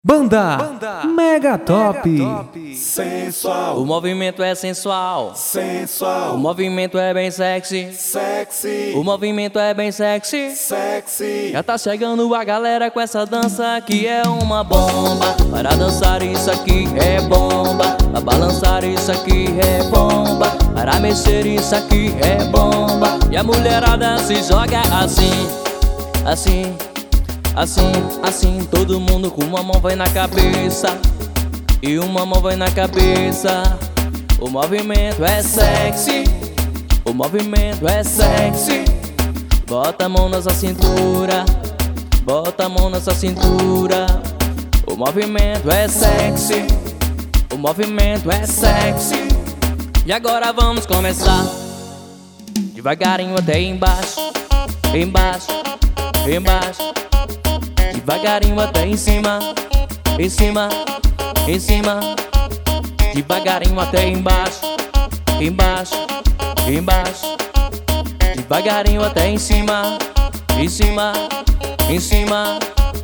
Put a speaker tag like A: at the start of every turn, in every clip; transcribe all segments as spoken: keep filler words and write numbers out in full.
A: Banda,
B: Banda
A: Mega Top.
B: Mega Top. Sensual.
C: O movimento é sensual.
B: Sensual.
C: O movimento é bem sexy.
B: Sexy.
C: O movimento é bem sexy.
B: Sexy.
C: Já tá chegando a galera com essa dança que é uma bomba. Para dançar isso aqui é bomba. Para balançar isso aqui é bomba. Para mexer isso aqui é bomba. E a mulherada se joga assim, assim, assim, assim. Todo mundo com uma mão vai na cabeça e uma mão vai na cabeça. O movimento é sexy. O movimento é sexy. Bota a mão nessa cintura. Bota a mão nessa cintura. O movimento é sexy. O movimento é sexy. E agora vamos começar devagarinho até embaixo. Embaixo, embaixo. Devagarinho até em cima. Em cima, em cima. Devagarinho até embaixo. Embaixo, embaixo. Devagarinho até em cima. Em cima, em cima.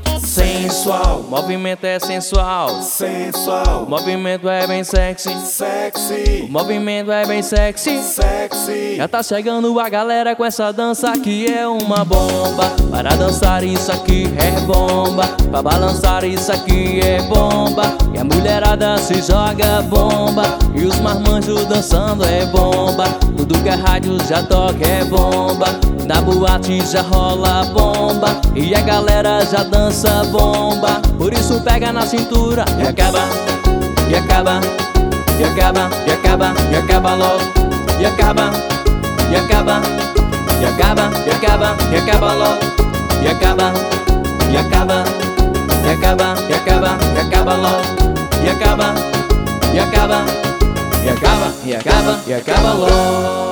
B: Sensual.
C: O movimento é sensual.
B: Sensual.
C: O movimento é bem sexy.
B: Sexy.
C: O movimento é bem sexy.
B: Sexy.
C: Já tá chegando a galera com essa dança que é uma bomba. Para dançar isso aqui é bomba. Para balançar isso aqui é bomba. E a mulherada se joga bomba. E os marmanjos dançando é bomba. Tudo que é rádio já toca é bomba. Na boate já rola bomba. E a galera já dança bomba. Por isso pega na cintura e acaba, e acaba, e acaba, e acaba, e acaba logo. E acaba, e acaba, e acaba, e acaba, e acaba logo. E acaba, e acaba, e acaba, e acaba, e acaba logo. E acaba, e acaba, e acaba, e acaba, e acaba logo.